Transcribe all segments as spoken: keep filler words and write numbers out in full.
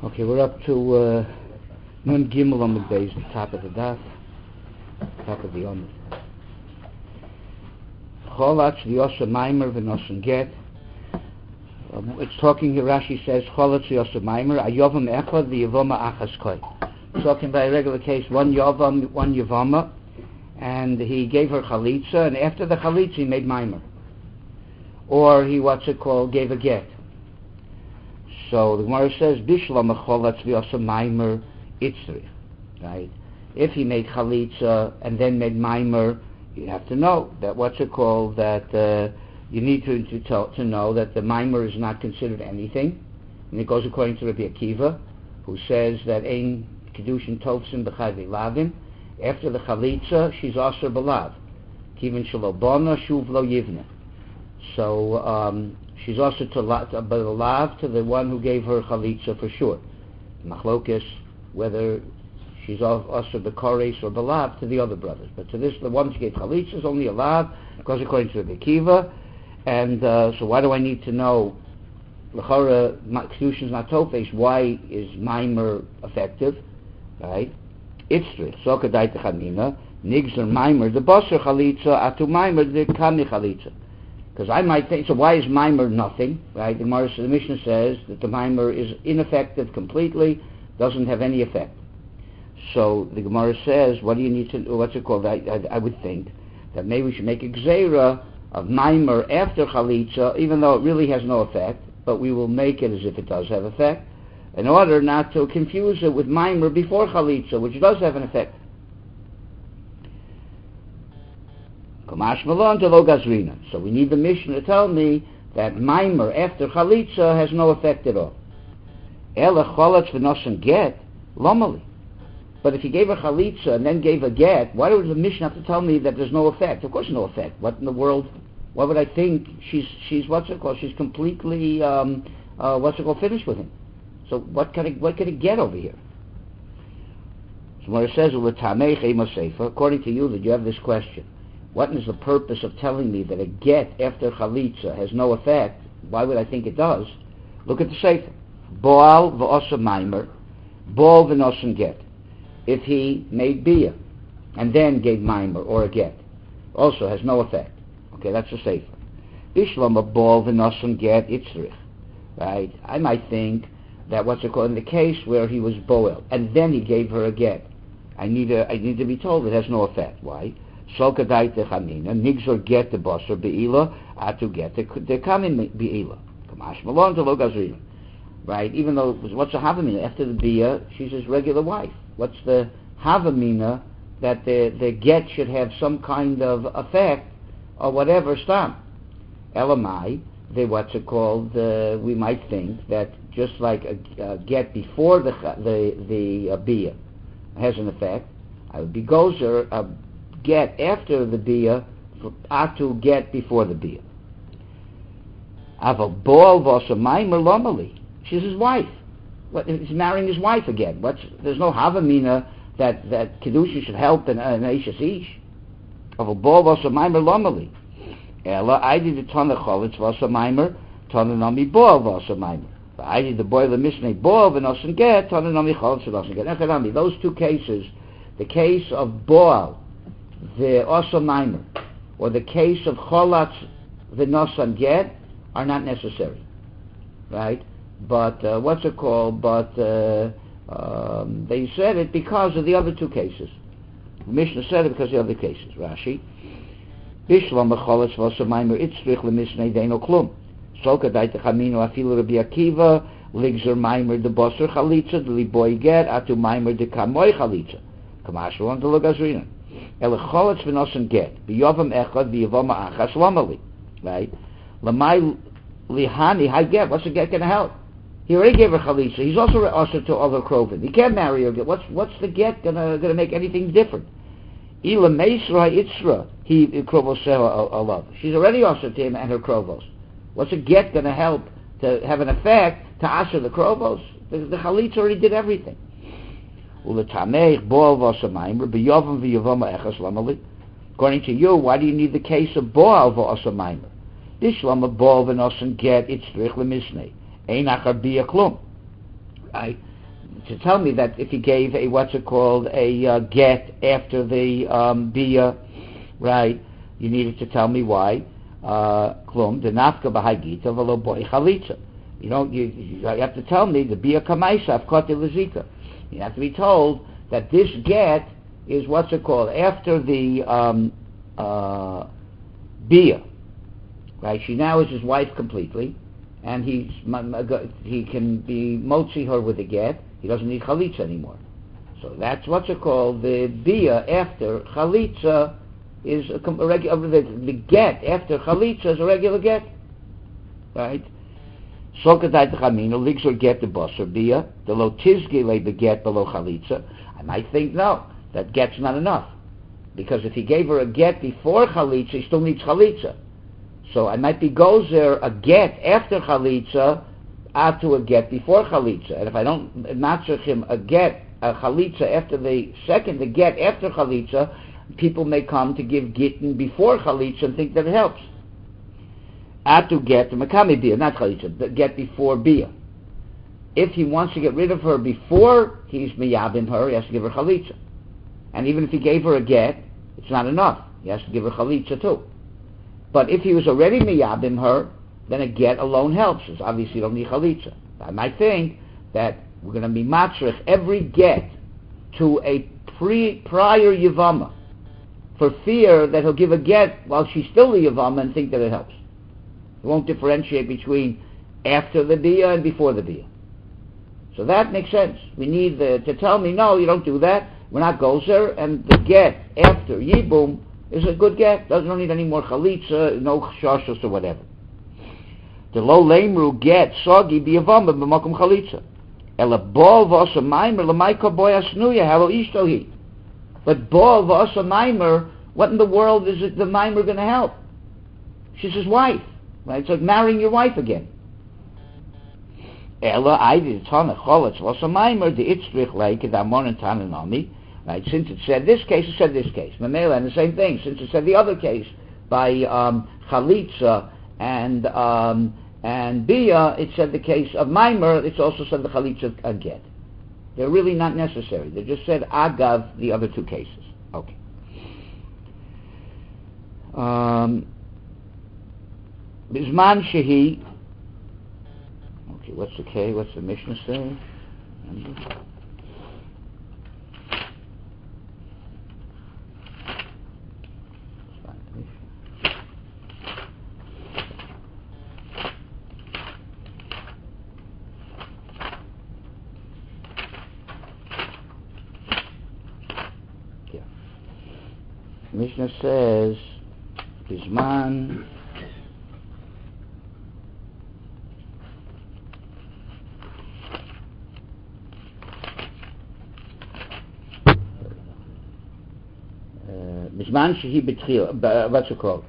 Okay, we're up to uh, Nun Gimel on the base, the top of the daf, top of the Omid. Cholatz v'yosa maimer v'nosen get. Um, it's talking here, Rashi says, Cholatz v'yosa maimer, ayovam echad v'yavoma achas koi. Talking by a regular case, one yovam, one yavoma, and he gave her chalitza, and after the chalitza he made maimer. Or he, what's it called, gave a get. So the Gemara says, Bishlam cholatz v'yosa maimer itzrich, right? If he made chalitza and then made maimer, you have to know that what's it called, that uh, you need to to, tell, to know that the maimer is not considered anything. And it goes according to Rabbi Akiva, who says that ein kedushin tovsin b'chayvei lavin. After the chalitza, she's aser b'lav. Kivin shelo bona shuv lo yivne. So um, she's also to lav to the one who gave her chalitza for sure. Machlokes, whether she's also the koresh or the lav to the other brothers. But to this, the one who gave chalitza is only a lav, because according to the Akiva. And uh, so why do I need to know, l'chora, kedushin is not tofesh, why is maimer effective? Right? Itzrich, sokadai techamina, nigzer maimer, the basar chalitza, atu maimer, the kami chalitza. Because I might think, so why is maimer nothing, right? The, Gemara, the Mishnah says that the maimer is ineffective completely, doesn't have any effect. So the Gemara says, what do you need to, what's it called? I, I, I would think that maybe we should make a gzeira of maimer after chalitza, even though it really has no effect, but we will make it as if it does have effect, in order not to confuse it with maimer before chalitza, which does have an effect. So we need the Mishnah to tell me that maimer after chalitza has no effect at all. Ela cholatz v'nosen get lomali. But if he gave a chalitza and then gave a get, why would the Mishnah have to tell me that there's no effect? Of course, no effect. What in the world? Why would I think she's she's what's it called? She's completely um, uh, what's it called? Finished with him. So what could it what could it get over here? So when it says according to you that you have this question, what is the purpose of telling me that a get after chalitza has no effect? Why would I think it does? Look at the sefer. Boal v'osa maimer, boal v'nosen get. If he made bia and then gave maimer or a get, also has no effect. Okay, that's the sefer. Bishlam a boal v'nosen get itzrich. Right? I might think that what's it called in the case where he was boel and then he gave her a get. I need a, I need to be told it has no effect. Why? Solkadai techamina, nigzor get the basar be'ila, atu get the kamin be'ila. Kamash malon to lo gazrina. Right? Even though, what's a havamina? After the bia, she's his regular wife. What's the havamina that the, the get should have some kind of effect or whatever, stam? Elamai, the, what's it called, uh, we might think that just like a, a get before the the, the uh, bia has an effect, I would be gozer, a get after the bia, atu get before the bia. Aval boal v'osa maimer lomali. She's his wife. What, he's marrying his wife again. What's, there's no havamina that, that kedusha should help an eishes ish. Aval boal v'osa maimer lomali. Ela, I did the tana cholitz v'osa maimer, tana nami boal v'osa maimer. I did the boil the mishneh boal v'nosen get, tana nami cholitz v'nosen get. Echanami, those two cases, the case of boal, the osa maimer, or the case of cholatz v'nosen get, are not necessary. Right? But, uh, what's it called? But, uh, um, they said it because of the other two cases. The Mishnah said it because of the other cases. Rashi. Bishlam v'cholatz v'osa maimer itzrich l'mishnei deino klum. Solkadai techaminu afilu Rabbi Akiva, ligzer maimer de basar chalitza, de liboy get, atu maimer de kamoy chalitza. Kamashu on de logazrina. Ele cholatz v'nosen get, b'yovam echad v'yavoma achas lomali. Right? Lamai lihani, high get, what's the get going to help? He already gave her chalitza. He's also also to other krovin. He can't marry her. What's what's the get gonna gonna make anything different? Ila meisra itzra he krovos alav. She's already also to him and her krovos. What's a get gonna help to have an effect to asher the krovos? The, the chalitza already did everything. Uletamei boal v'osamayim b'yovam v'yavoma echas lamali. According to you, why do you need the case of boal v'osamayim? Bishlam a boal v'nosen get itzrich lemisnei. Ein achar bia klum. Right? to tell me that if he gave a, what's it called, a uh, get after the um, bia, right, you needed to tell me why. Klum, the nafka b'hagita v'lo boi chalitza. You know, you, you have to tell me the bia kamaisa avkoti lezika. You have to be told that this get is, what's it called, after the um, uh, bia. Right, she now is his wife completely, and he's he can be motzi her with a get. He doesn't need chalitza anymore. So that's what's it called. The bia after chalitza is a, a regular. The, the get after chalitza is a regular get, right? So kadai techamino ligs or get the basar bia the lo tizge le the get below chalitza. I might think no, that get's not enough, because if he gave her a get before chalitza, he still needs chalitza. So I might be gozer a get after chalitza, out to a get before chalitza. And if I don't matzach him a get, a chalitza after the second, the get after chalitza, people may come to give gittin before chalitza and think that it helps. Out to get the makami bia, not chalitza, the get before bia. If he wants to get rid of her before he's miyabim her, he has to give her chalitza. And even if he gave her a get, it's not enough. He has to give her chalitza too. But if he was already miyabim her, then a get alone helps. It's obviously you don't need chalitza. I might think that we're going to be matzrich every get to a pre prior yavama, for fear that he'll give a get while she's still the yavama and think that it helps. He won't differentiate between after the bia and before the bia. So that makes sense. We need the, to tell me, no, you don't do that. We're not gozer, and the get after yibum is a good get. Doesn't need any more chalitza, no shoshos or whatever. The lo lemru get sogi biyavama b'makom chalitza. Ela bol v'asa maimer l'maika boy asnuya halo ishtohi. But bol v'asa maimer, what in the world is it the maimer going to help? She's his wife. Right? It's like marrying your wife again. Ela aidi tana choletz v'asa maimer the itzrich leike the amon and tananami. Right? Since it said this case, it said this case. Mamela, and the same thing. Since it said the other case by um, chalitza and um, and bia, it said the case of maimer. It's also said the chalitza again. They're really not necessary. They just said agav the other two cases. Okay. Um, Bisman shehi. Okay, what's the K? What's the Mishnah say? Remember? Mishnah says, Bisman Bisman shehi betchil, what's it called?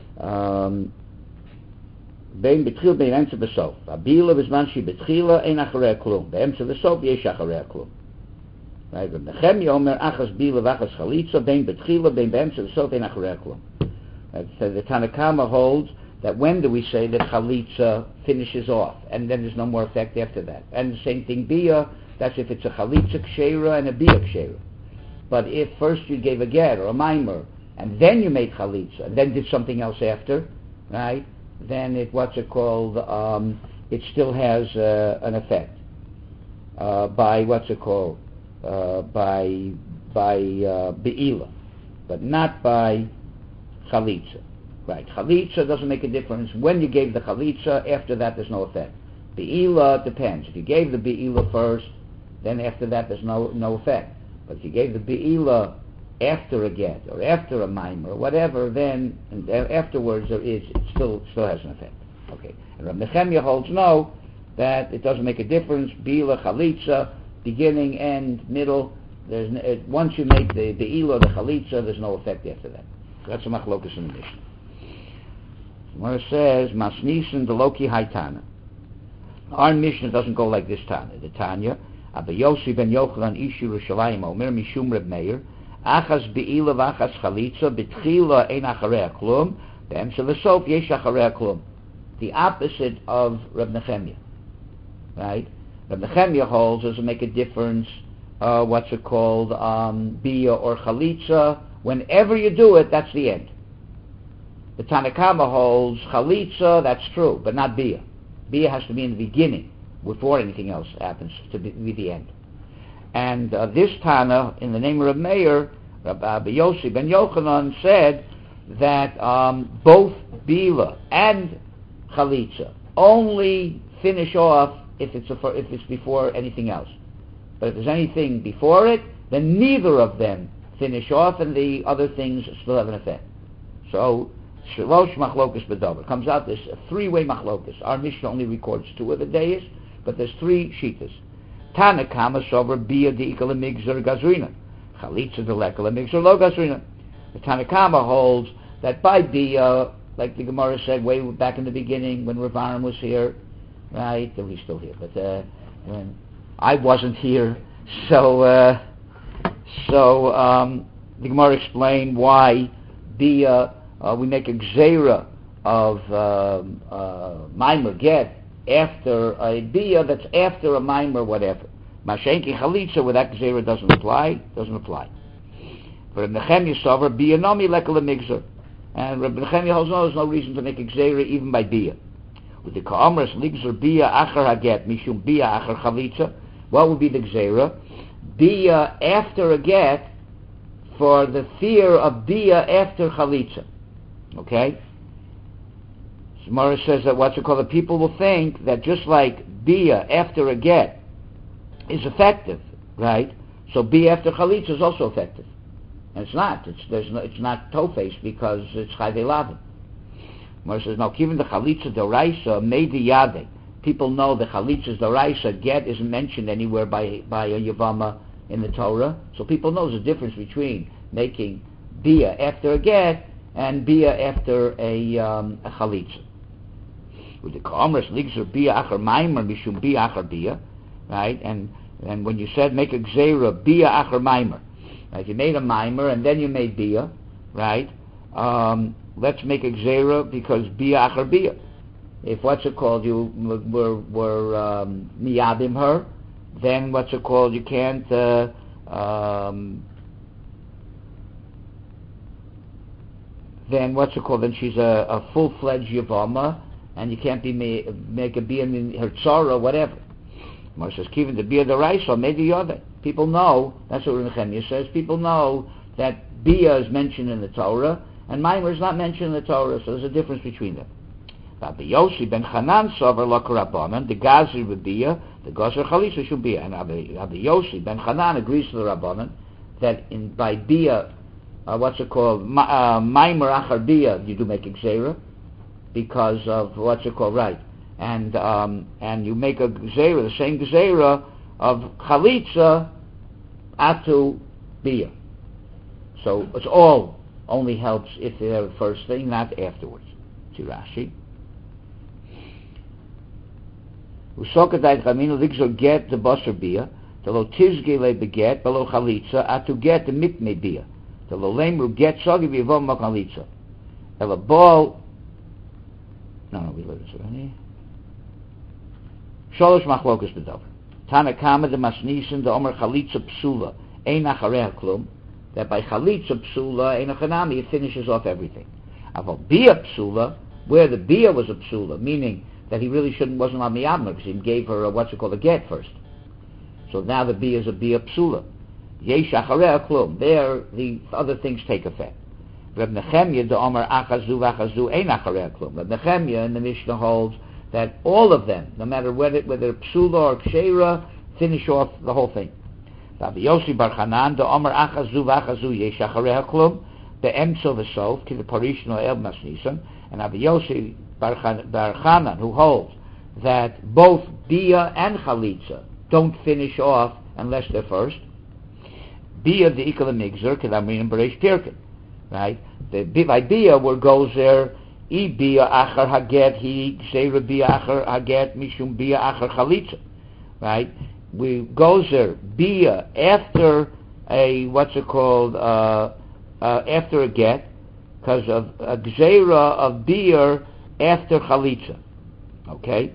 Bein betchil bein emtza b'sof. Abila bisman shehi betchila ein acharei klum. Be'emtza b'sof yesh acharei klum. Right, but Nechemia Omer achas bila v'achas chalitza bein betchila bein be'emtza v'sof ein acharei klum. So the Tanakama holds that when do we say that chalitza finishes off, and then there's no more effect after that? And the same thing bia. That's if it's a chalitza kshera and a bia kshera. But if first you gave a get or a mimer, and then you made chalitza, and then did something else after, right? Then it what's it called? Um, it still has uh, an effect uh, by what's it called? Uh, by by uh, be'ila, but not by chalitza. Right? Chalitza doesn't make a difference when you gave the chalitza. After that, there's no effect. Be'ila depends. If you gave the be'ila first, then after that, there's no no effect. But if you gave the be'ila after a get or after a mimer or whatever, then and afterwards there is it still still has an effect. Okay. And Rav Nechemia holds no, that it doesn't make a difference. Be'ila, chalitza, beginning, end, middle. There's it, once you make the be'ila or the chalitza, there's no effect after that. So that's a machlokas in the Mishnah. Where it says masnisen the loki haitana. Our Mishnah doesn't go like this Tanya. The Tanya. Abba Yossi ben Yochanan Ishu Rishalayim Omer Mishum Reb Meir Achas Be'ila v'achas Chalitza B'tchila Ein Acharei Klum Be'emtza v'sof Yesh Acharei Klum. The opposite of Reb Nechemia, right? Rabbi Nechemia holds doesn't make a difference. Uh, what's it called? Um, bia or chalitza. Whenever you do it, that's the end. The Tanna Kama holds chalitza. That's true, but not bia. Bia has to be in the beginning before anything else happens to be, be the end. And uh, this Tana, in the name of Reb Meir, Rabbi Yossi ben Yochanan said that um, both bila and chalitza only finish off if it's a, if it's before anything else. But if there's anything before it, then neither of them finish off, and the other things still have an effect. So shalosh machlokas bedavar comes out this a three-way machlokas. Our Mishnah only records two of the days, but there's three shitas. Tana kama sover bia deikala migzor gazrina, chalitza delekala migzor lo gazrina. The Tana Kama holds that by bia, like the Gemara said way back in the beginning when Rav Aram was here, right? Though he's still here, but uh, when I wasn't here, so uh, so um, the Gemara explained why bia uh, we make a gzeira of uh, uh, maimer get after a bia that's after a maimer whatever. Mashenki chalitza where that gzeira doesn't apply doesn't apply. For Reb Nechemia sover bia nomi lekala migzor, and Reb Nechemia holds no, there's no reason to make a gzeira even by bia. With the ka'amras ligzor bia achar haget mishum bia achar chalitza. What would be the gzeira? Bia after a get for the fear of bia after chalitza. Okay? Gemara says that what's it called? The people will think that just like bia after a get is effective, right? So bia after chalitza is also effective, and it's not. It's there's no, it's not tofes because it's chayvei lavin. Gemara says no. Given the chalitza d'oraisa made the yade. People know the chalitza's d'oraisa get isn't mentioned anywhere by by a yavama in the Torah, so people know the difference between making bia after a get and bia after a um, a chalitza. With the commerce ligzur bia achar maimer mishum bia achar bia, right? And and when you said make a gzeira bia achar maimer, right? You made a maimer and then you made bia, right? Um, let's make a gzeira because bia achar bia. If what's it called you were were um, miyadim her, then what's it called you can't. Uh, um, then what's it called? Then she's a, a full-fledged yavama, and you can't be ma- make a bia in her tzara, whatever. Moshe says, "Kivin the bia deraisa, maybe the other." People know that's what Nechemia says. People know that bia is mentioned in the Torah, and maimer is not mentioned in the Torah, so there's a difference between them. Rabbi Yossi ben Chanan sover lakarabanan the gazri b'bia the gazer chalitza should be, and Rabbi, Rabbi Yossi ben Chanan agrees to the rabbanan that in by bia, uh, what's it called, Ma, uh, maimer achar bia, you do make a gzeira because of what's it called, right? And um, and you make a gzeira, the same gzeira of chalitza atu bia. So it's all only helps if they're the first thing, not afterwards. See Rashi. Usokadai chaminu ligzor get the basar bia, the lo tizge le beget, below chalitza, atu get the mikme bia, the lo lemru get sogi b'yavom ma chalitza. Ela bol. No, no, we learned this already. Sholosh machlokas bedavar. Tana kama de masnisen de omer chalitza psula ein achareh klum. That by chalitza psula ein achanami it finishes off everything. Aval bia psula, where the bia was a psula, meaning that he really shouldn't wasn't on miyadma because he gave her a, what's it called a get first. So now the bia is a bia psula. Yesh achareh klum. There the other things take effect. Reb Nechemia the omer achazu v'achazu ein achareh klum. Reb Nechemia in the Mishnah holds that all of them, no matter whether whether psula or kshera, finish off the whole thing. Rabbi Yossi bar Chanan the omer achazu v'achazu yesh achareh klum be'emtzo v'sof ki the parishno el masnisan, and Rabbi Yossi bar Chanan who holds that both bia and chalitza don't finish off unless they're first. Bia the ikal migzer kedamrin bereish pirkin, right? The by bia where goes there. I bia achar haget he gzeira bia achar haget mishum bia achar chalitza, right? We goes there bia after a what's it called uh, uh, after a get because of a gzeira of bia after chalitza, okay?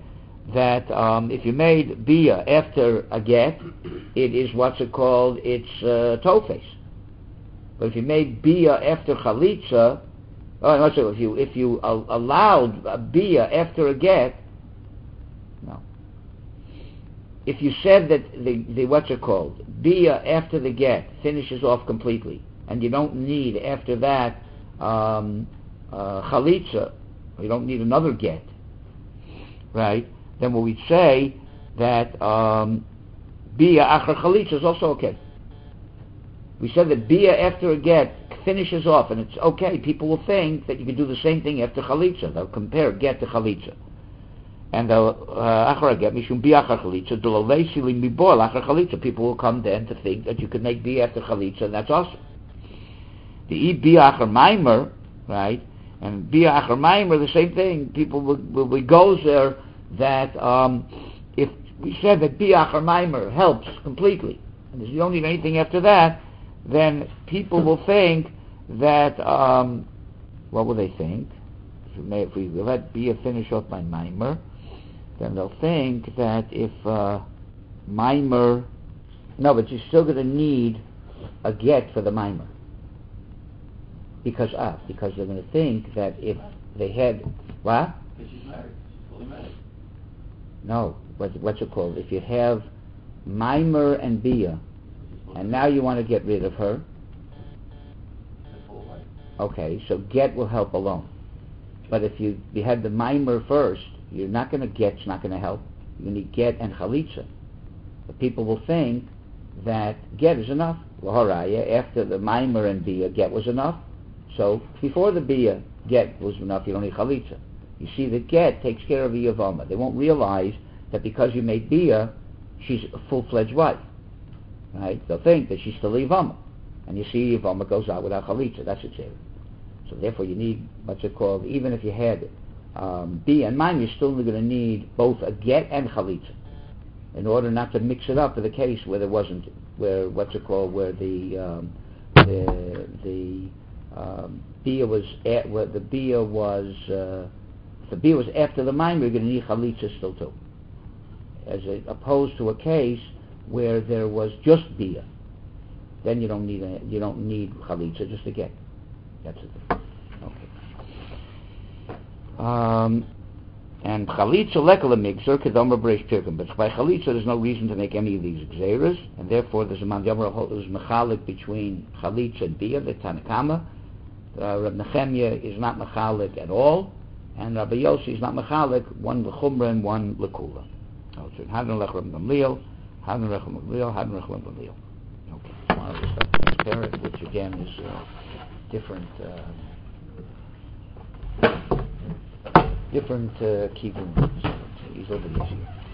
that um, if you made bia after a get, it is what's it called? It's uh, tofes. But if you made bia after chalitza, oh, no, so if you if you uh, allowed a bia after a get, no. If you said that the, the what's it called? Bia after the get finishes off completely, and you don't need after that um, uh, chalitza, you don't need another get, right? Then what we'd say that um, bia achar chalitza is also okay. We said that bia after a get finishes off, and it's okay. People will think that you can do the same thing after chalitza. They'll compare get to chalitza. And achar a get, mishum bia achar chalitza, do lo leisi li mibor achar chalitza. People will come then to think that you can make bia after chalitza, and that's awesome. The e bia achar maimer, right? And bia achar maimer, the same thing. People will, will, will goes there that um, if we said that bia achar maimer helps completely, and you don't need anything after that, then people will think that, um, what will they think? If we, may, if we let bia finish off by maimer, then they'll think that if uh, maimer, no, but you're still going to need a get for the maimer. Because, ah, because they're going to think that if they had, what? Because she's married, she's fully married. No, what, what's it called? If you have maimer and bia, and now you want to get rid of her, okay, so get will help alone. But if you, you had the maimer first, you're not going to get, it's not going to help. You need get and chalitza. But people will think that get is enough. L'horaya, after the maimer and bia, get was enough. So before the bia, get was enough, you don't need chalitza. You see that get takes care of the yavama. They won't realize that because you made bia, she's a full-fledged wife. Right? They'll think that she's still a yavama. And you see yavama goes out without chalitza. That's its area. So therefore you need, what's it called, even if you had um, bia and maimer, you're still going to need both a get and chalitza in order not to mix it up with a case where there wasn't, where, what's it called, where the, um, the, the, Um, bia was at, well, the bia was uh, if the bia was after the maimer, you're going to need chalitza still too, as a, opposed to a case where there was just bia. Then you don't need a, you don't need chalitza, just a get. That's it. Okay. Um, and chalitza lekala migzer kedama breish pirkum. But by chalitza, there's no reason to make any of these gzeras, and therefore there's a man yamar who's mechalik between chalitza and bia, the Tanakama. Uh, Reb Nechemia is not mechalik at all, and Rabbi Yossi is not mechalik, one l'chumra and one l'kula. Hadron lech Reb Gamliel, Hadron lech Reb Gamliel, Hadron lech Reb Gamliel. Okay, tomorrow we'll start the next parak, which again is uh, different, uh, different uh, kibbutz. He's over the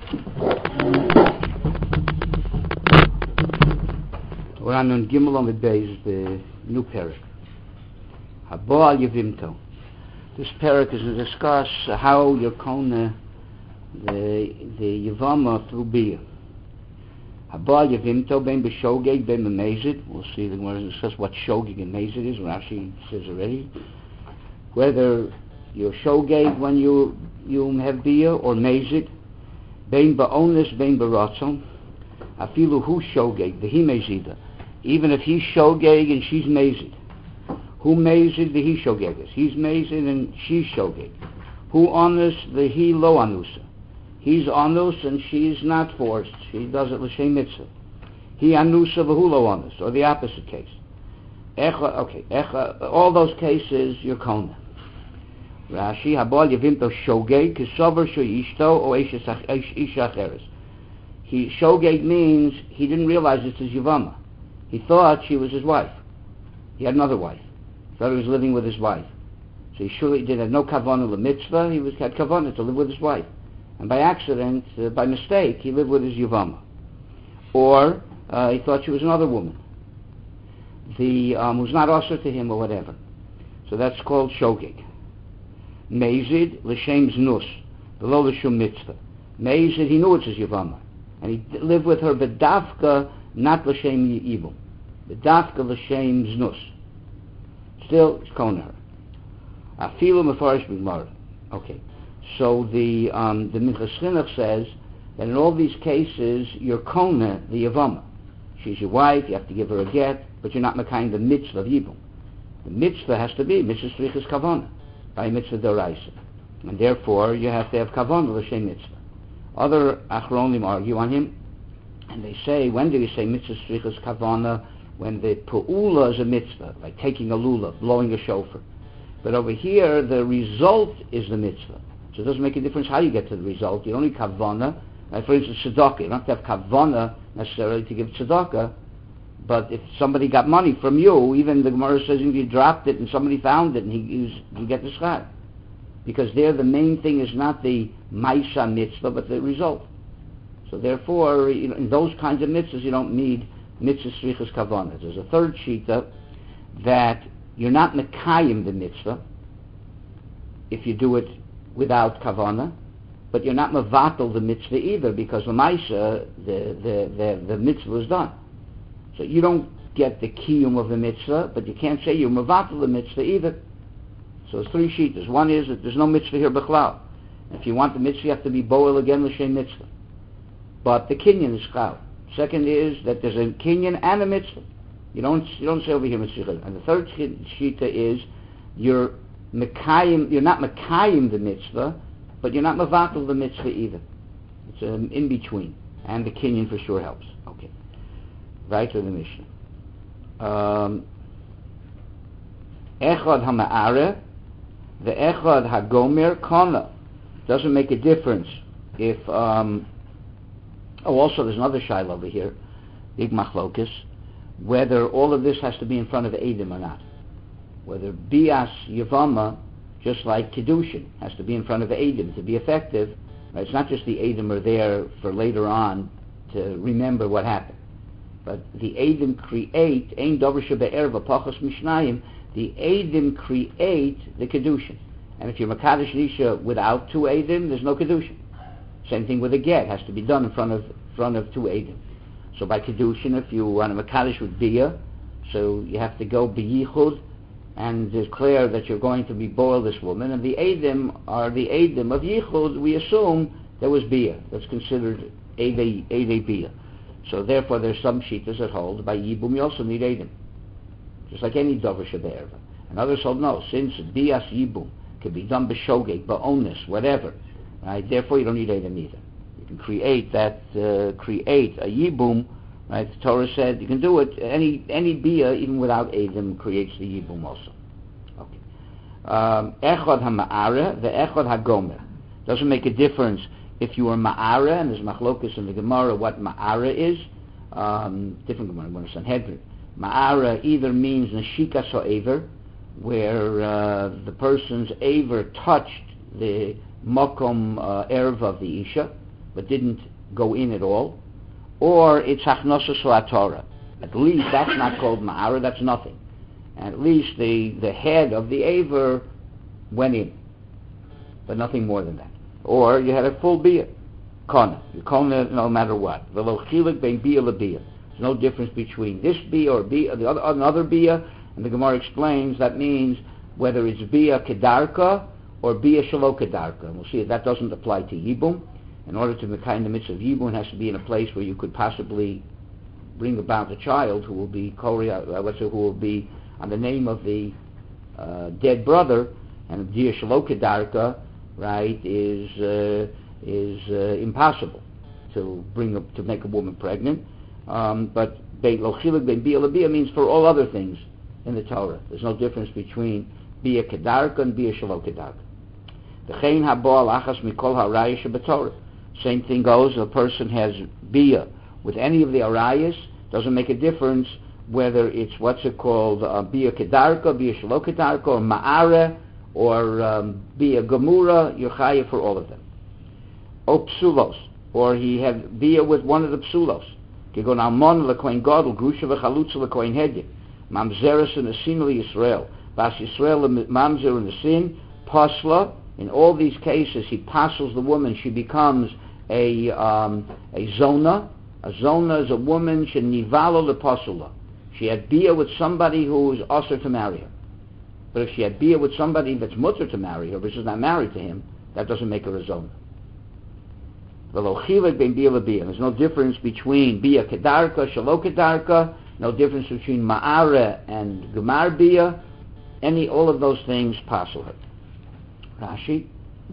issue. We're on Nun Gimel on the base, the new parak. Haba Yevimto. This parak is to discuss how you're kona the the Yavama through Bia. Haba Yevimto ben b'shogeg ben b'mezid. We'll see. We're going to discuss what shogeg and mezid is. Rashi says already. Whether you're shogeg when you you have Bia or mezid. Ben ba'onis ben b'ratzon. Afilu hu shogeg v'hi mezida. Even if he's shogeg and she's mezid. Who mezid the he shogeges? He's mezid and she's shogeg. Who honest the he lo anusa? He's anus and she's not forced. She does it l'shem mitzvah. He anusa v'hu lo honest, or the opposite case. Echa, okay, echa, all those cases you're kona. Rashi habal yevimto shogeg kisover shoyishto o isha acheres. He shogeg means he didn't realize it's his yavama. He thought she was his wife. He had another wife. Thought he was living with his wife. So he surely did have no kavanah l'mitzvah. He was had kavanah to live with his wife, and by accident, uh, by mistake, he lived with his yavama, or uh, he thought she was another woman. The um, who's not also to him or whatever. So that's called shogeg. Mezid l'shem znus, below l'shum mitzvah. Mezid, he knew it's his yavama, and he lived with her bedavka, not l'shem yibum. Bedavka l'shem znus. Still, it's kona her. Afilu mefarish b'gmara. Okay. So the um, the Minchas Chinuch says that in all these cases, you're kona the Yavama. She's your wife, you have to give her a get, but you're not mekayim the mitzvah of Yibum. The mitzvah has to be mitzvah strichas kavana, by mitzvah doraisa. And therefore, you have to have kavana l'shem mitzvah. Other achronim argue on him, and they say, when do you say mitzvah strichas kavana? When the pu'ula is a mitzvah, like taking a lulav, blowing a shofar. But over here, the result is the mitzvah. So it doesn't make a difference how you get to the result. You don't need kavana. Like for instance, tzedakah. You don't have to have kavana necessarily to give tzedakah. But if somebody got money from you, even the Gemara says if you dropped it and somebody found it, and he, he you get the schar. Because there the main thing is not the maisa mitzvah, but the result. So therefore, you know, in those kinds of mitzvahs, you don't need mitzvah strichas kavana. There's a third shita that you're not mekayim the mitzvah if you do it without kavana, but you're not mevatel the mitzvah either, because the maisa, the, the, the, the mitzvah is done. So you don't get the kiyum of the mitzvah, but you can't say you're mevatel the mitzvah either. So there's three shitas. One is that there's no mitzvah here b'chlal. If you want the mitzvah, you have to be boel again l'shem mitzvah. But the kinyan is chal. Second is that there's a kinyan and a mitzvah. You don't you don't say over here mitzvah. And the third shita is you're mekayim. You're not mekayim the mitzvah, but you're not mevatel the mitzvah either. It's an in between, and the kinyan for sure helps. Okay, right to the Mishnah. Um, echad hama'are, the echad hagomer kana. Doesn't make a difference if. Um, oh, also there's another shaila over here, big machlokus, whether all of this has to be in front of Eidim or not. Whether bias yavama, just like Kiddushin, has to be in front of Eidim to be effective. Right? It's not just the Eidim are there for later on to remember what happened. But the Eidim create, ein dover shebe'erva pachas mishnayim, the Eidim create the Kiddushin. And if you're Makadosh Nisha without two Eidim, there's no Kiddushin. Same thing with a get, has to be done in front of front of two Eidim. So by Kiddushin, if you want a Makadosh with Bia, so you have to go B'yichud and declare that you're going to be boil this woman, and the Eidim are the Eidim of Yichud. We assume there was Bia. That's considered Eidei Eidei Bia. So therefore there's some shitas that hold by Yibum you also need Eidim. Just like any Dover Shebe'erva. And others hold no, since Bias Yibum can be done b'shogeg, b'onus, whatever. Right? Therefore you don't need Eidim either. You can create that, uh, create a Yibum. Right? The Torah said you can do it. Any any bia, even without Eidim, creates the Yibum also. Okay. Um, echad ha'ma'ara, the echad ha'gomer. Doesn't make a difference if you are ma'ara, and there's machlokus in the Gemara what ma'ara is. Um, different Gemara, one is Sanhedrin. Ma'ara either means nashika so'ever, where uh, the person's aver touched the makom uh, erv of the isha, but didn't go in at all. Or it's hachnosa so'atora. At least that's not called ma'ara, that's nothing. And at least the, the head of the aver went in, but nothing more than that. Or you had a full bia, kana. You kana no matter what. V'lo chilik bein bia lebia. There's no difference between this bia or bia, the other another bia. And the Gemara explains that means whether it's bia kedarka or bia shelo kedarka. And we'll see that that doesn't apply to yibum. In order to mekayim the mitzvah of yibum, it has to be in a place where you could possibly bring about a child who will be korea, let's say, who will be on the name of the uh, dead brother, and bia shelo kedarka, right, is uh, is uh, impossible to bring a, to make a woman pregnant. Um, but bein lo chilik bein bia lebia means for all other things in the Torah. There's no difference between bia kedarka and bia shelo kedarka. V'chein habo al achas mikol harayos shebetorah. Same thing goes. A person has bia with any of the arayos. Doesn't make a difference whether it's what's it called uh, bia kedarka, bia shelo kedarka, or ma'ara, or um, bia gemura. You're chayav for all of them. O psulos, or he had bia with one of the psulos. Kigon almon lekohen gadol, grusha v'chalutza lekohen hedya. Mamzeres and Asin Yisrael. Bas Yisrael Mamzer and Asin. Pasla. In all these cases, he passes the woman. She becomes a um, a zona. A zona is a woman. She nivala lepasula. She had bia with somebody who is usher to marry her. But if she had bia with somebody that's mutter to marry her, but she's not married to him, that doesn't make her a zona. There's no difference between bia kedarka, shalo kedarka, no difference between ma'ara and gemar bia. Any, all of those things passel her. Rashi,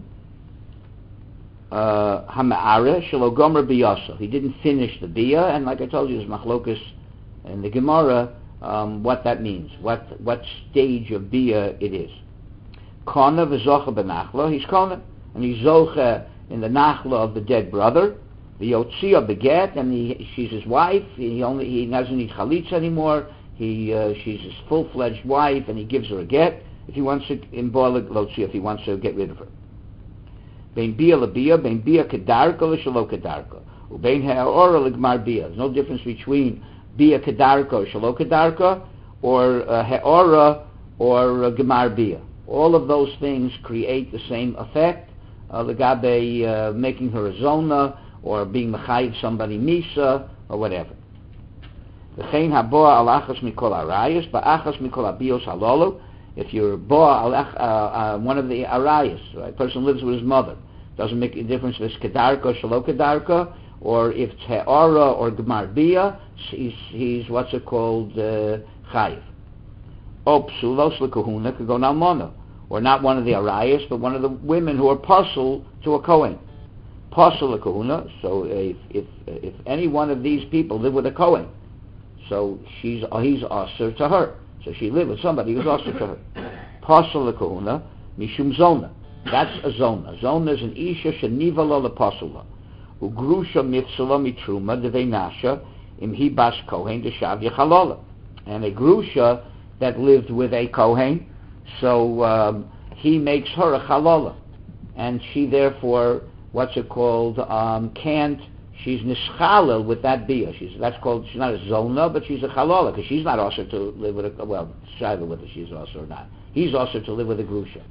hama'ara shalo gomer biyasa. He didn't finish the bia, and like I told you, there's machlokas in the Gemara um, what that means, what what stage of bia it is. Kana v'zocha b'nachla, he's kana, and he's zocha in the nachla of the dead brother. The yotzia beget, and he, she's his wife. He only he doesn't need chalitza anymore. He uh, she's his full-fledged wife, and he gives her a get if he wants to in boilig lotzia, if he wants to get rid of her. Bein bia lebia, bein bia kedarka l'shalo kedarka, ubein ha'ora l'gmar bia. There's no difference between bia kedarka or shalo kedarka, or uh, ha'ora or uh, gemar bia. All of those things create the same effect. Uh, legabe uh, making her a zona, or being mechayiv somebody misa, or whatever. V'chein haboa al achas mikol arayas, ba'achas mikol abios halolo. If you're boa al uh, uh, one of the arayas, right? A person lives with his mother, doesn't make a difference if it's kedarka, shalo kedarka, or if it's he'ara or gemar bia, he's, he's what's it called, uh, chayiv. O psulos lekahuna could go nalmona, or not one of the arayas, but one of the women who are pasul to a kohen. Pasul lekahuna. So if if if any one of these people live with a kohen, so she's uh, he's aser to her. So she lived with somebody who's aser to her. Pasul lekahuna mishum zona. That's a zona. Zona is an isha shenivala lepasula. Ugrusha mitzula mitruma deveinasha imhi bas kohen deshav yechalala. And a grusha that lived with a kohen, so um, he makes her a chalala, and she therefore, what's it called, um, can't, she's nischalel with that bia. She's, that's called, she's not a zona, but she's a chalala, because she's not also to live with a, well, shiva whether she's also or not. He's also to live with a grusha.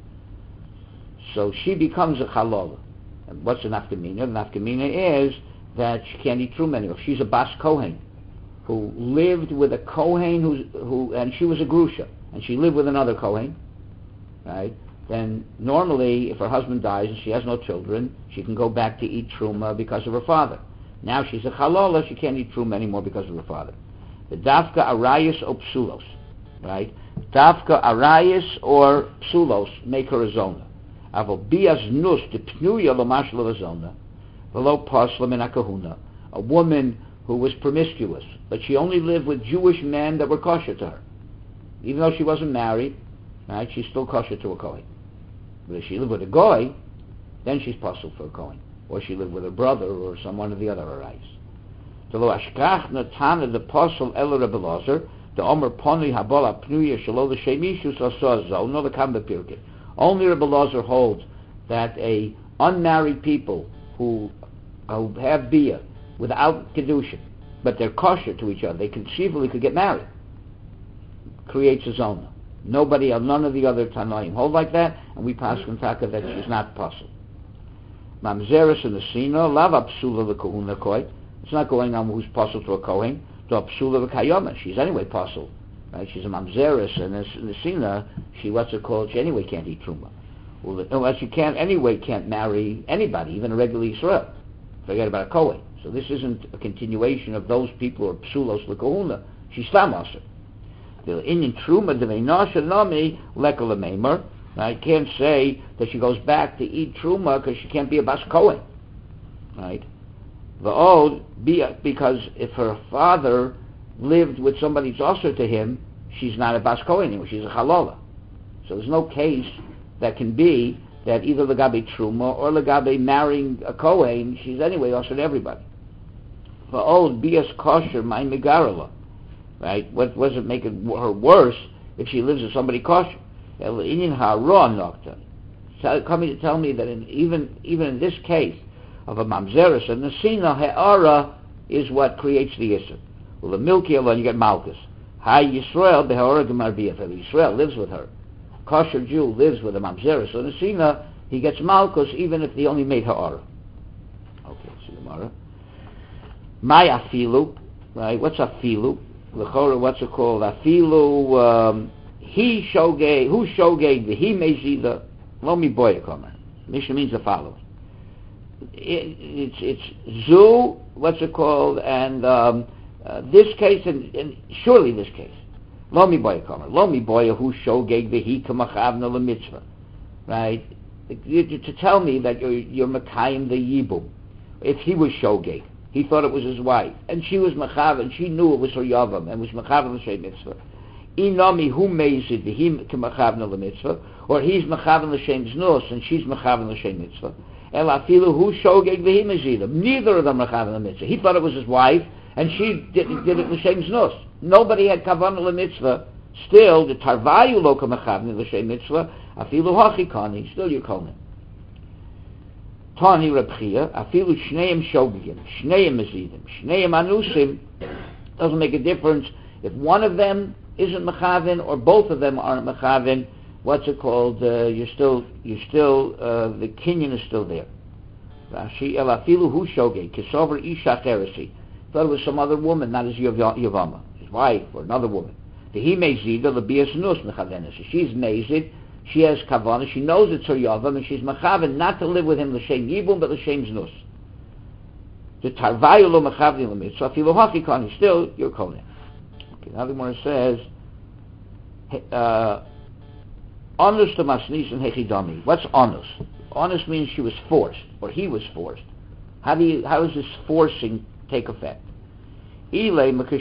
So she becomes a chalala. And what's the nafkamina? The nafkamina is that she can't eat truma anymore. She's a bas kohen, who lived with a kohen, who's, who, and she was a grusha, and she lived with another kohen, right? Then normally, if her husband dies and she has no children, she can go back to eat truma because of her father. Now she's a chalola, she can't eat truma anymore because of her father. The dafka arayas or psulos, right? Dafka arayas or psulos make her a zona. Avo bias nus de pnuya lomash zona, velo pasla min akahuna. A woman who was promiscuous, but she only lived with Jewish men that were kosher to her. Even though she wasn't married, right, she's still kosher to a kohen. But if she lived with a goy, then she's puzzled for a kohen. Or she lived with her brother or some one of the other arayis. Telo ashkach natana the puzzle el Rebbe Lozer, the omer poni habola pnuya shelo the shemishu sasazo, no the kamba pirkit. Only Rebbe Lozer holds that a unmarried people who, who have bia without kedushin, but they're kosher to each other, they conceivably could get married, creates a zona. Nobody, none of the other Tanoim hold like that, and we pass from Taka that she's not possible. Mamzeres and the Sina, lava psula the kahuna koi. It's not going on who's possible to a kohen, to a psula the kayoma. She's anyway possible, right? She's a mamzeres, and in the Sina, she what's it called? She anyway can't eat truma. Well, she can't anyway can't marry anybody, even a regular Israel. Forget about a kohen. So this isn't a continuation of those people who are psulos the kahuna. She's stamasa. The Indian truma deveinasha nami lekala meimer. I can't say that she goes back to eat truma because she can't be a bas kohen, right? The old because if her father lived with somebody who's also to him, she's not a bas kohen anymore. She's a chalola. So there's no case that can be that either legabe truma or legabe marrying a kohen, she's anyway also to everybody. The old bias kosher my megarala. Right? What does it make it her worse if she lives with somebody kosher? Come to tell me that in, even even in this case of a mamzeres, and the sina he'ara is what creates the issur. Well, the milky alone you get malchus. Hi Yisrael be'ha'ara gemar bia. Yisrael lives with her. Kosher Jew lives with a mamzeres. So the sina he gets malchus even if they only made ha'ara. Okay, see Gemara. My afilu, right? What's afilu? L'chora, what's it called? Afilu, um, he shogeg, who shogeg, the he mezida, lo mi boya kommer. Mishnah means the following. It, it's it's zu, what's it called, and um, uh, this case, and, and surely this case, lo mi boya kama, lo mi boya hu shogeg v'hi kamachavna l'mitzvah, right? To tell me that you're you're makayim the yibum, if he was shogeg, he thought it was his wife, and she was machav, and she knew it was her yavam, and was machav l'shem mitzvah. Inami hu meizid v'hi kamachavna l'mitzvah, or he's machav l'shem znus, and she's machav l'shem mitzvah. El afilu hu shogeg v'hi mezidim. Neither of them are chavan l'mitzvah. He thought it was his wife, and she did, did it l'shem znus. Nobody had kavan l'mitzvah. Still, the tarvayu lo kamachavni l'shem mitzvah. Afilu hachi kani. Still you call him. Tani Reb Chia. Afilu shneim shogegim. Shneim mezidim. Shneim anusim. Doesn't make a difference if one of them isn't mechavin or both of them aren't mechavin. What's it called? Uh, you're still, you're still, uh, the kinyan is still there. Rashi elafilu hu shogeg kisover isha cheresi. Thought it was some other woman, not his yavama, his wife or another woman. The he mezida lebias nus mechavenes. She's mezid. She has kavana. She knows it's her yavam, and she's mechaven not to live with him l'shem yibum, but l'shem znus. The tarvayu lo mechavni l'mitzvah afilu hachi kani. Still, you're kohen. Okay. Now the Gemara says. Uh, Onus to masnis and hechidami. What's onus? Onus means she was forced, or he was forced. How do you, how does this forcing take effect? If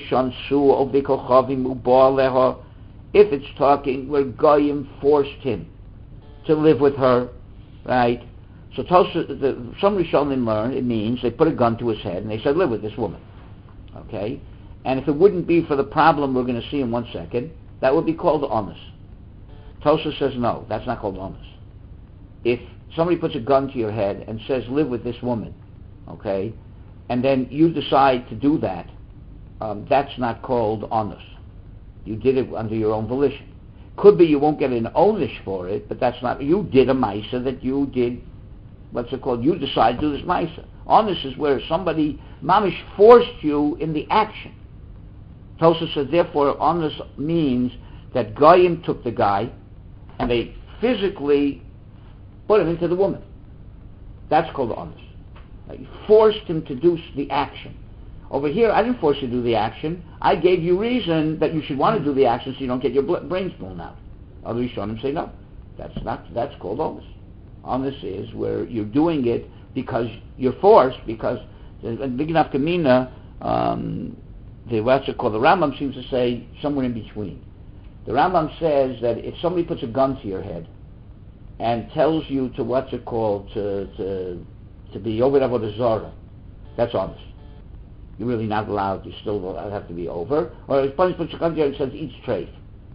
it's talking where Goyim forced him to live with her, right? So the, some Rishonim learn it means they put a gun to his head and they said, live with this woman. Okay? And if it wouldn't be for the problem we're going to see in one second, that would be called onus. Tosha says no, that's not called onus. If somebody puts a gun to your head and says, live with this woman, okay, and then you decide to do that, um, that's not called onus. You did it under your own volition. Could be you won't get an onus for it, but that's not, you did a maisa that you did, what's it called, you decided to do this maisa. Onus is where somebody, mamish, forced you in the action. Tosha says, therefore, onus means that Goyim took the guy, and they physically put him into the woman. That's called honest. You forced him to do the action. Over here, I didn't force you to do the action. I gave you reason that you should want to do the action so you don't get your brains blown out. Other Rishonim say no. That's not. That's called honest. Honest is where you're doing it because you're forced. Because big enough kamina, um, the what's it called? The Rambam seems to say somewhere in between. The Rambam says that if somebody puts a gun to your head and tells you to, what's it called, to to, to be over avodah zarah, that's honest. You're really not allowed, you still have to be over. Or if somebody puts a gun to your head and says, eat strafe.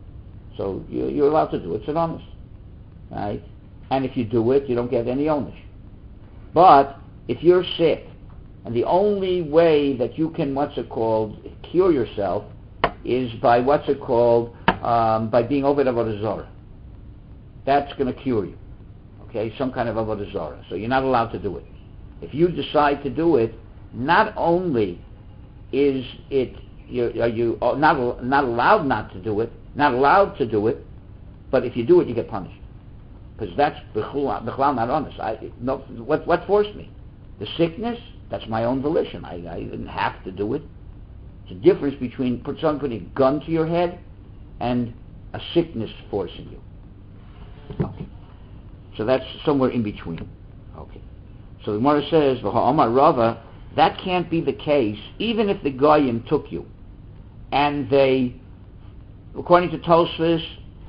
So you, you're allowed to do it, it's an honest. Right? And if you do it, you don't get any onus. But if you're sick, and the only way that you can, what's it called, cure yourself is by, what's it called, Um, by being over avodah zarah. That's going to cure you. Okay, some kind of avodah zarah. So you're not allowed to do it. If you decide to do it, not only is it you're, are you not not allowed not to do it, not allowed to do it, but if you do it, you get punished because that's b'chul not honest. I no, what what forced me? The sickness. That's my own volition. I, I didn't have to do it. It's a difference between put someone putting a gun to your head and a sickness forcing you. Okay. So that's somewhere in between. Okay. So the Gemara says, V'ha'amar Rava, that can't be the case, even if the Goyim took you, and they, according to Tosfos,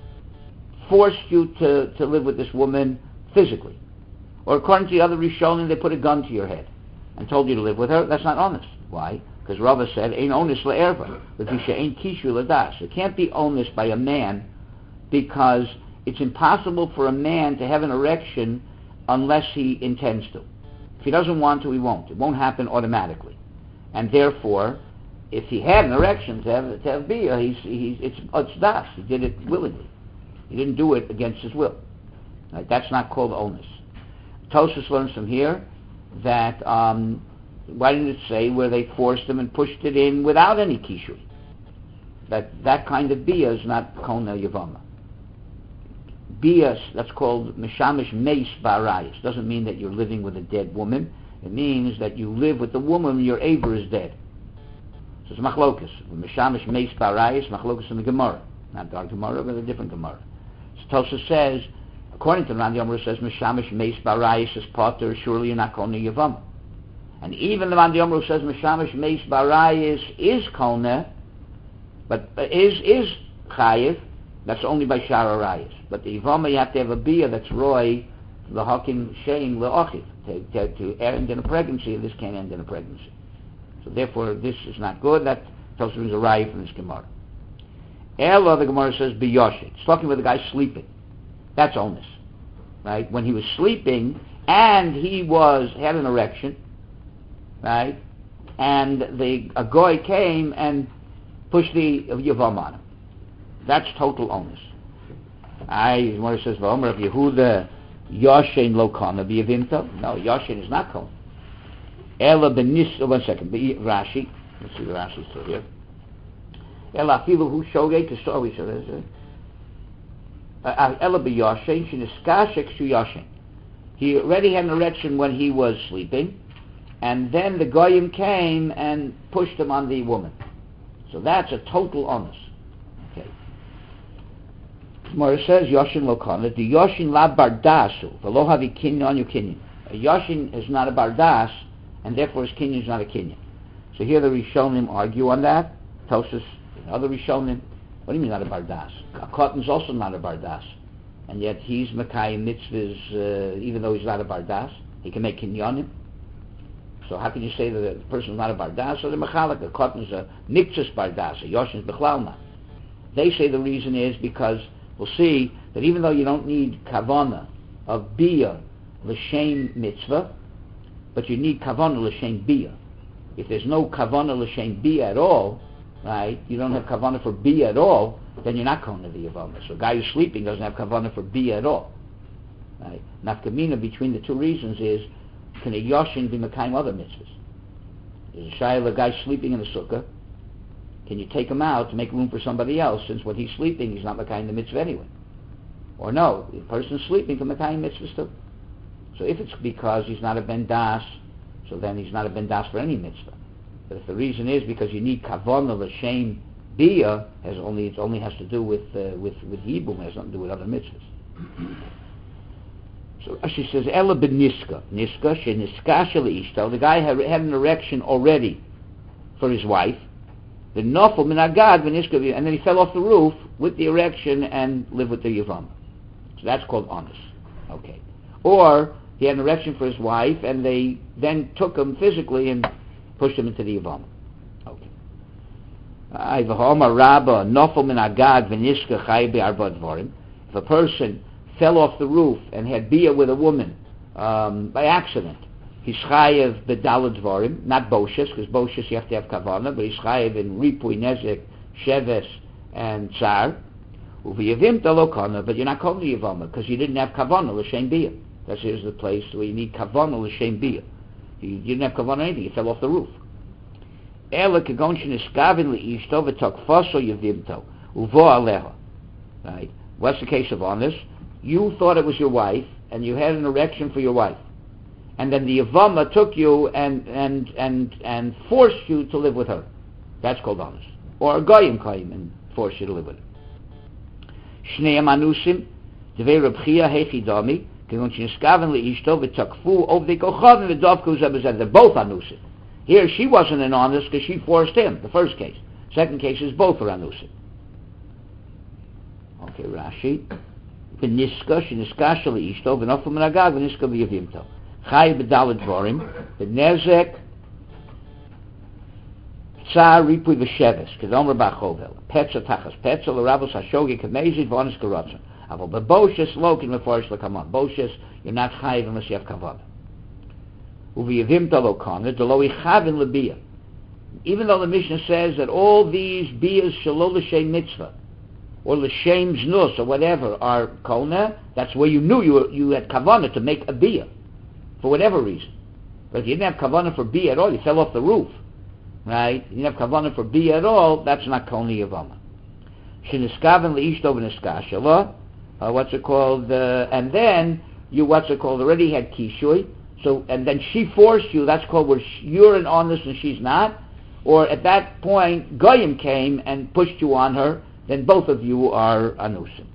forced you to, to live with this woman physically. Or according to the other Rishonim, they put a gun to your head and told you to live with her. That's not honest. Why? Because Rava said, "Ein onus le'erva, l'fisha ein kishu l'das." It can't be onus by a man because it's impossible for a man to have an erection unless he intends to. If he doesn't want to, he won't. It won't happen automatically, and therefore, if he had an erection to have to have bia, he's he's it's it's das. He did it willingly. He didn't do it against his will. Right? That's not called onus. Tosfos learns from here that. Um, Why didn't it say where they forced him and pushed it in without any kishu? That that kind of bia is not kona yavama. bias, that's called Mishamish Meis Barayis. Doesn't mean that you're living with a dead woman. It means that you live with the woman when your Aver is dead. So it's Machlokas. Mishamish Meis Barayis, Machlokas in the Gemara. Not our Gemara, but a different Gemara. So Tosha says, according to Ran Yomer, says Mishamish Meis Barayis is Potter, surely you're not calling a Yavam. And even the Ran Yomer says Mishamish Meis Barayis is Kona, but uh, is is Chayiv. That's only by Shara Rayis. But the Yavama, you have to have a Bia that's Roy, the Hakim Shein Le'ochiv, to, to, to end in a pregnancy, and this can't end in a pregnancy. So therefore, this is not good. That tells us a Raya from this Gemara. Ella, the Gemara says, B'yoshit. It's talking about the guy sleeping. That's onus. Right? When he was sleeping, and he was, had an erection, right? And the, a goy came and pushed the Yavam on him. That's total onus. I, Gemara says, V'omer of Yehuda, Yoshen lo kana b'yavinto. No, Yoshen is not kon. Ella benis, oh, one second, Rashi. Let's see the Rashi still here. Ella afilu hu shogeg to show each other. Ella b'yoshen, sheniskashek shu yoshen. He already had an erection when he was sleeping, and then the goyim came and pushed him on the woman. So that's a total onus. Okay. Gemara says Yoshin lo kana. The Yoshin la bardasu. V'lo havi kinyan yu kinyan. A Yoshin is not a bardas, and therefore his kinyan is not a kinyan. So here the Rishonim argue on that. Tosas, other Rishonim. What do you mean not a bardas? A cotton's also not a bardas, and yet he's Mekayim mitzvahs, uh, even though he's not a bardas. He can make kinyanim. So how can you say that the person is not a bardas? So the mechalik, a cotton is a niktzas bardas, a Yoshin is bechlal. They say the reason is because we'll see that even though you don't need kavana of bia l'shem mitzvah, but you need kavana l'shem bia. If there's no kavana l'shem bia at all, right, you don't have kavana for bia at all, then you're not going to the yavama. So a guy who's sleeping doesn't have kavana for bia at all. Right? Nafkamina between the two reasons is, can a yoshin be mekayim other mitzvahs? Is a shayla, a guy sleeping in the sukkah, can you take him out to make room for somebody else, since when he's sleeping, he's not mekayim the mitzvah anyway? Or no, the person's sleeping can mekayim mitzvahs too. So if it's because he's not a ben das, so then he's not a ben das for any mitzvah. But if the reason is because you need kavana l'shem bia, has only it only has to do with uh, with with yibum, has nothing to do with other mitzvahs. So she says, Ella ben niska, niska she niska sheli ishto. The guy had, had an erection already for his wife. The nofel min agad ben niska, and then he fell off the roof with the erection and lived with the yavam. So that's called honest. Okay. Or he had an erection for his wife, and they then took him physically and pushed him into the yavam. Okay. If a person fell off the roof and had bia with a woman um, by accident, he's chayev b'dalad dvarim, not boshes, because boshes you have to have kavana, but he's chayev in ripui, nezek, sheves, and tsar. Uviyavim talokana, but you're not calling the yavama because you didn't have kavana l'shem bia. That's here's the place where you need kavana l'shem bia. You didn't have kavana anything. You fell off the roof. Ela kagon sheniskavin liishto v'tokfaso yavimto uvo aleha. Right. What's the case of honest? You thought it was your wife, and you had an erection for your wife, and then the Yavama took you and and and and forced you to live with her. That's called honest. Or a goyim came and forced you to live with her. Shnei amanusim, devei Reb Chia hechidami, kegon sheniskaven leishto v'takfu ovdei kochavim v'davku zebezed. They're both anusim. Here she wasn't an honest because she forced him. The first case. Second case is both are anusim. Okay, Rashi. V'niska sheniska sheli ishto v'nofel min agad v'niska v'yavimto. Chay b'dalad dvarim v'nezek tsar ripui v'sheves k'domer b'achovel petza tachas petza l'rabos hashogi k'mezid v'onis k'rotzen aval b'boshes lokin l'forish l'kamon. Boshes, you're not chayiv unless you have kavod. Uv'yavimto lo kana d'lo ichavin l'biyah. Even though the Mishnah says that all these biyahs shelo l'shem mitzvah or l'shem znus or whatever are kona, that's where you knew you were, you had kavanah to make a biyah for whatever reason. But if you didn't have kavanah for biyah at all, you fell off the roof, right? You didn't have kavanah for biyah at all, that's not kona yavama. Sheniskaven leishto v'niskashala uh, what's it called, uh, and then you, what's it called, already had kishui, so, and then she forced you, that's called where sh- you're an honest and she's not, or at that point, Goyim came and pushed you on her, then both of you are anusim.